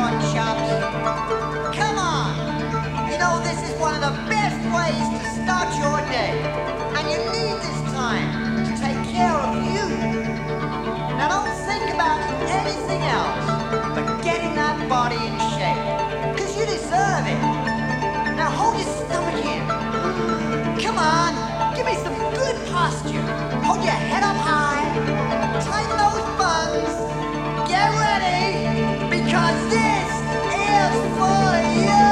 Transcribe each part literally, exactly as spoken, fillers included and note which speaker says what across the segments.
Speaker 1: on, chums. Come on. You know, this is one of the best ways to start your day. And you need this time to take care of you. Now don't think about anything else but getting that body in shape. Because you deserve it. Now hold your stomach in. Come on. Give me some good posture. Hold your head up high. Tighten those buns. Get ready. Because this is for you.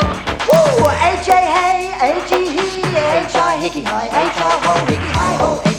Speaker 1: Hickey, hi, H, I, ho, hickey, hi, ho,